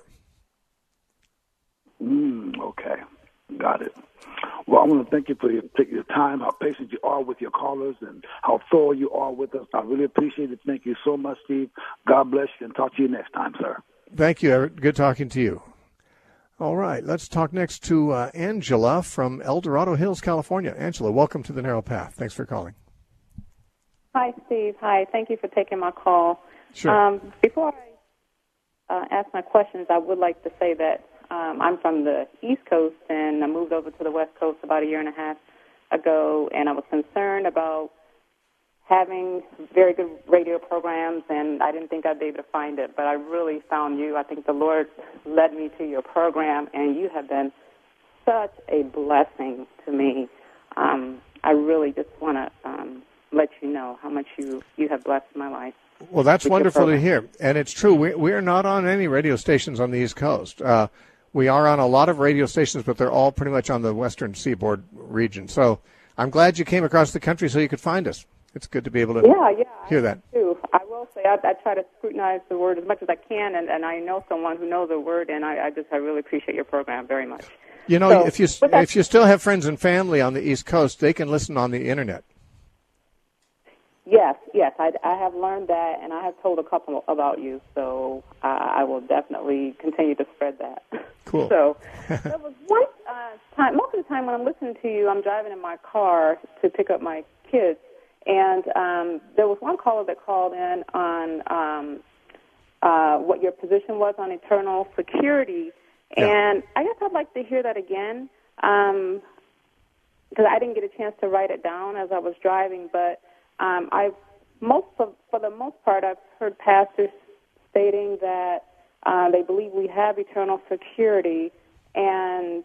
Mm, okay. Got it. Well, I want to thank you for your, take your time, how patient you are with your callers, and how thorough you are with us. I really appreciate it. Thank you so much, Steve. God bless you, and talk to you next time, sir. Thank you, Everett. Good talking to you. All right, let's talk next to uh, Angela from El Dorado Hills, California. Angela, welcome to The Narrow Path. Thanks for calling. Hi, Steve. Hi. Thank you for taking my call. Sure. Um, before I uh, ask my questions, I would like to say that Um, I'm from the East Coast, and I moved over to the West Coast about a year and a half ago, and I was concerned about having very good radio programs, and I didn't think I'd be able to find it, but I really found you. I think the Lord led me to your program, and you have been such a blessing to me. Um, I really just want to um, let you know how much you, you have blessed my life. Well, that's wonderful to hear, and it's true. We, we're not on any radio stations on the East Coast. Uh, we are on a lot of radio stations, but they're all pretty much on the western seaboard region. So I'm glad you came across the country so you could find us. It's good to be able to yeah, yeah, hear I that. Too. I will say I, I try to scrutinize the word as much as I can, and, and I know someone who knows the word, and I, I just I really appreciate your program very much. You know, so, if you that, if you still have friends and family on the East Coast, they can listen on the Internet. Yes, yes, I, I have learned that, and I have told a couple about you, so I, I will definitely continue to spread that. Cool. So there was one uh, time, most of the time when I'm listening to you, I'm driving in my car to pick up my kids, and um, there was one caller that called in on um, uh, what your position was on eternal security, yeah. and I guess I'd like to hear that again, um, because I didn't get a chance to write it down as I was driving, but Um, I most of, for the most part, I've heard pastors stating that uh, they believe we have eternal security, and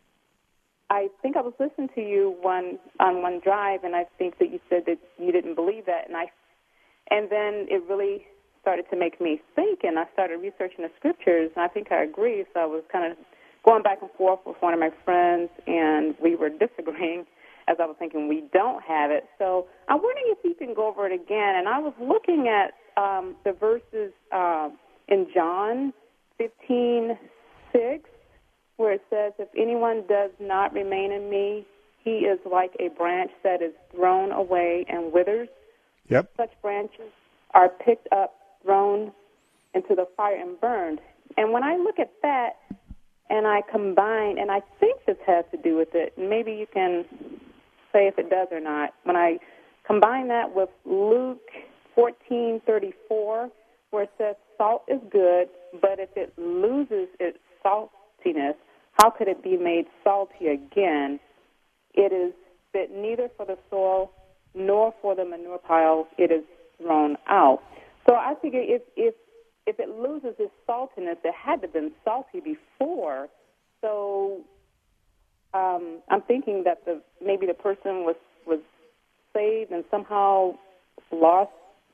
I think I was listening to you one on one drive, and I think that you said that you didn't believe that, and I, and then it really started to make me think, and I started researching the scriptures, and I think I agree. So I was kind of going back and forth with one of my friends, and we were disagreeing. As I was thinking, we don't have it. So I'm wondering if you can go over it again. And I was looking at um, the verses uh, in John fifteen six, where it says, if anyone does not remain in me, he is like a branch that is thrown away and withers. Yep. Such branches are picked up, thrown into the fire, and burned. And when I look at that, and I combine, and I think this has to do with it, and maybe you can say if it does or not. When I combine that with Luke fourteen thirty-four, where it says salt is good, but if it loses its saltiness, how could it be made salty again? It is fit neither for the soil nor for the manure pile. It is thrown out. So I figure if if if it loses its saltiness, it had to have been salty before. So Um, I'm thinking that the maybe the person was, was saved and somehow lost.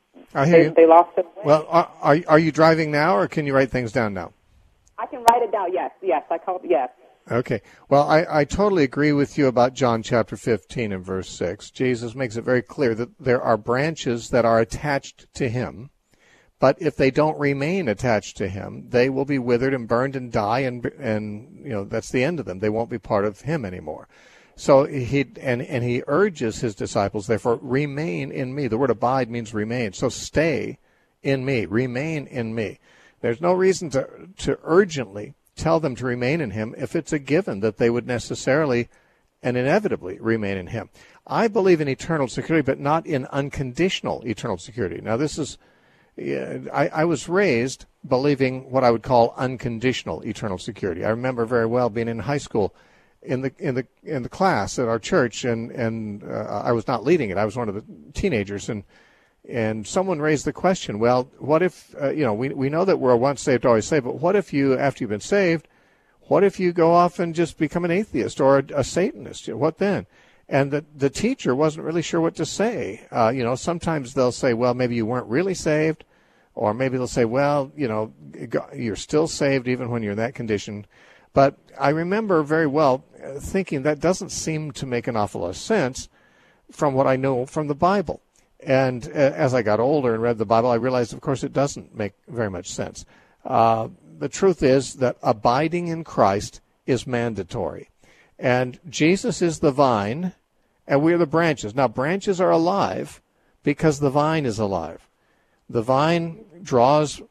I hear they, you. They lost it. Well, are, are are you driving now, or can you write things down now? I can write it down. Yes, yes. I called. Yes. Okay. Well, I, I totally agree with you about John chapter fifteen and verse six. Jesus makes it very clear that there are branches that are attached to him, but if they don't remain attached to him, they will be withered and burned and die, and and you know that's the end of them. They won't be part of him anymore. So he and and he urges his disciples, therefore, remain in me. The word abide means remain. So stay in me, remain in me. There's no reason to to urgently tell them to remain in him if it's a given that they would necessarily and inevitably remain in him. I believe in eternal security, but not in unconditional eternal security. Now, this is. Yeah, I, I was raised believing what I would call unconditional eternal security. I remember very well being in high school, in the in the in the class at our church, and and uh, I was not leading it. I was one of the teenagers, and and someone raised the question: well, what if uh, you know we we know that we're once saved, always saved, but what if you, after you've been saved, what if you go off and just become an atheist or a, a Satanist? What then? And the, the teacher wasn't really sure what to say. Uh, you know, sometimes they'll say, well, maybe you weren't really saved. Or maybe they'll say, well, you know, you're still saved even when you're in that condition. But I remember very well thinking that doesn't seem to make an awful lot of sense from what I know from the Bible. And as I got older and read the Bible, I realized, of course, it doesn't make very much sense. Uh, the truth is that abiding in Christ is mandatory. And Jesus is the vine, and we're the branches. Now, branches are alive because the vine is alive. The vine draws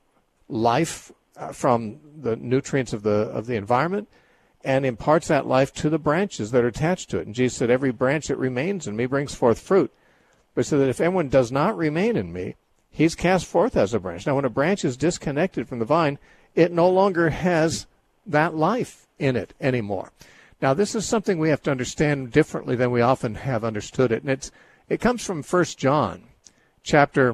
life from the nutrients of the of the environment and imparts that life to the branches that are attached to it. And Jesus said, every branch that remains in me brings forth fruit. But so that if anyone does not remain in me, he's cast forth as a branch. Now, when a branch is disconnected from the vine, it no longer has that life in it anymore. Now, this is something we have to understand differently than we often have understood it. And it's it comes from First John chapter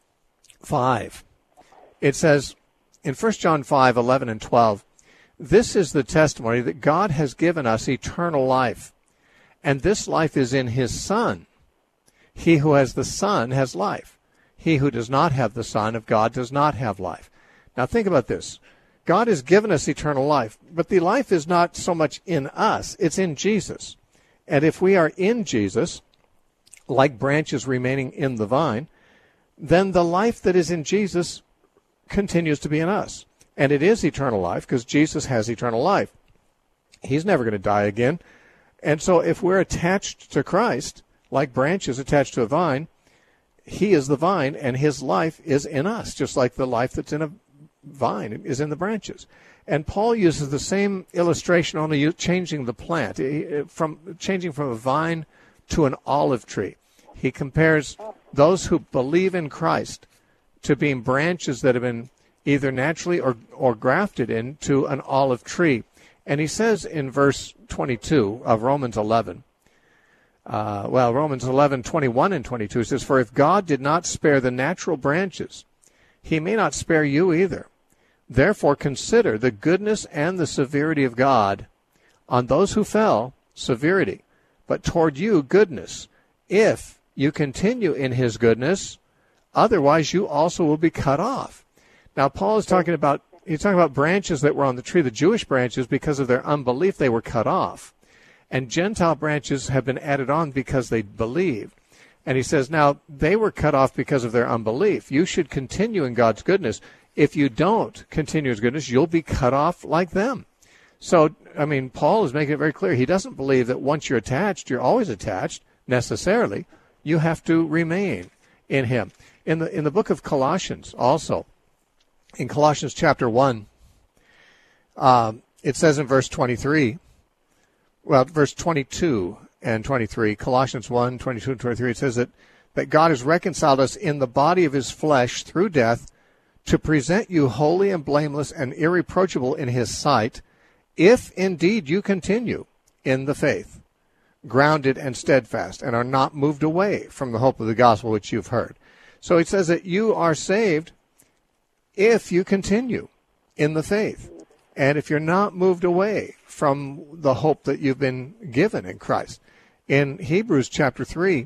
five. It says in First John five, eleven and twelve, this is the testimony that God has given us eternal life, and this life is in his Son. He who has the Son has life. He who does not have the Son of God does not have life. Now think about this. God has given us eternal life, but the life is not so much in us, it's in Jesus. And if we are in Jesus, like branches remaining in the vine, then the life that is in Jesus continues to be in us. And it is eternal life because Jesus has eternal life. He's never going to die again. And so if we're attached to Christ, like branches attached to a vine, he is the vine, and his life is in us, just like the life that's in a vine is in the branches. And Paul uses the same illustration, only changing the plant, from changing from a vine to an olive tree. He compares those who believe in Christ to being branches that have been either naturally or, or grafted into an olive tree. And he says in verse twenty-two of Romans eleven, uh, well, Romans eleven, twenty-one and twenty-two, it says, "For if God did not spare the natural branches, he may not spare you either. Therefore consider the goodness and the severity of God. On those who fell, severity, but toward you, goodness, if you continue in his goodness, otherwise you also will be cut off." Now, Paul is talking about, he's talking about branches that were on the tree, the Jewish branches, because of their unbelief, they were cut off. And Gentile branches have been added on because they believed. And he says, now, they were cut off because of their unbelief. You should continue in God's goodness. If you don't continue his goodness, you'll be cut off like them. So, I mean, Paul is making it very clear. He doesn't believe that once you're attached, you're always attached, necessarily. You have to remain in him. In the in the book of Colossians also, in Colossians chapter one, um, it says in verse twenty-three, well, verse twenty-two and twenty-three, Colossians one, twenty-two and twenty-three, it says that, that God has reconciled us in the body of his flesh through death to present you holy and blameless and irreproachable in his sight, if indeed you continue in the faith, grounded and steadfast, and are not moved away from the hope of the gospel which you've heard. So it says that you are saved if you continue in the faith, and if you're not moved away from the hope that you've been given in Christ. In Hebrews chapter three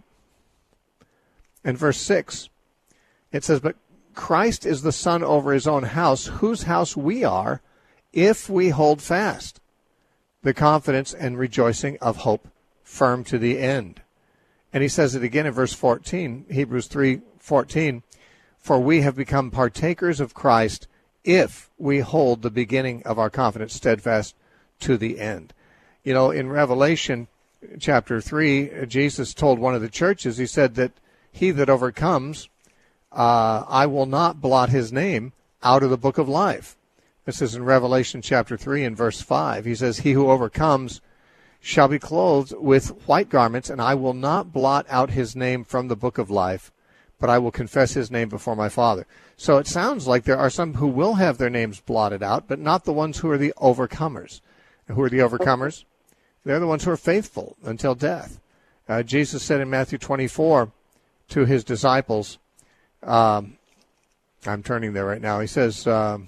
and verse six, it says, "But Christ is the Son over his own house, whose house we are, if we hold fast the confidence and rejoicing of hope firm to the end." And he says it again in verse fourteen, Hebrews three fourteen, "For we have become partakers of Christ if we hold the beginning of our confidence steadfast to the end." You know, in Revelation chapter three, Jesus told one of the churches, he said that he that overcomes, uh, I will not blot his name out of the book of life. This is in Revelation chapter three and verse five. He says, "He who overcomes shall be clothed with white garments, and I will not blot out his name from the book of life, but I will confess his name before my Father." So it sounds like there are some who will have their names blotted out, but not the ones who are the overcomers. And who are the overcomers? They're the ones who are faithful until death. Uh, Jesus said in Matthew twenty-four to his disciples, um, I'm turning there right now, he says um,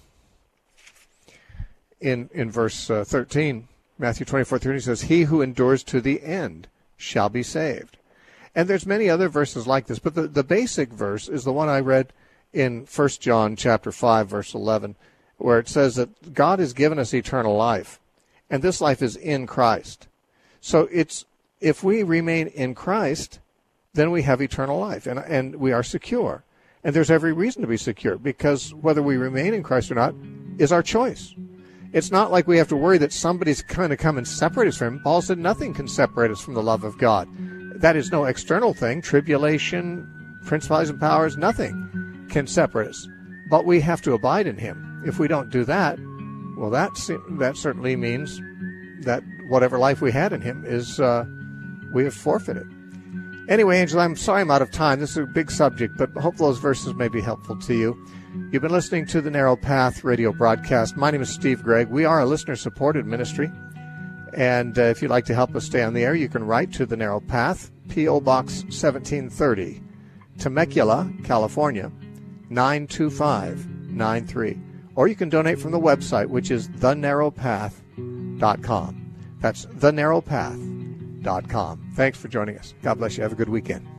in, in verse uh, thirteen, Matthew twenty-four thirteen, he says, "He who endures to the end shall be saved." And there's many other verses like this, but the, the basic verse is the one I read in First John chapter five, verse eleven, where it says that God has given us eternal life, and this life is in Christ. So it's if we remain in Christ, then we have eternal life, and, and we are secure. And there's every reason to be secure, because whether we remain in Christ or not is our choice. It's not like we have to worry that somebody's going to come and separate us from him. Paul said nothing can separate us from the love of God. That is no external thing. Tribulation, principalities and powers, nothing can separate us. But we have to abide in him. If we don't do that, well, that, that certainly means that whatever life we had in him is uh, we have forfeited. Anyway, Angela, I'm sorry I'm out of time. This is a big subject, but I hope those verses may be helpful to you. You've been listening to the Narrow Path radio broadcast. My name is Steve Gregg. We are a listener-supported ministry. And uh, if you'd like to help us stay on the air, you can write to the Narrow Path, P O. Box seventeen thirty, Temecula, California, nine two five nine three. Or you can donate from the website, which is the narrow path dot com. That's the narrow path dot com. Thanks for joining us. God bless you. Have a good weekend.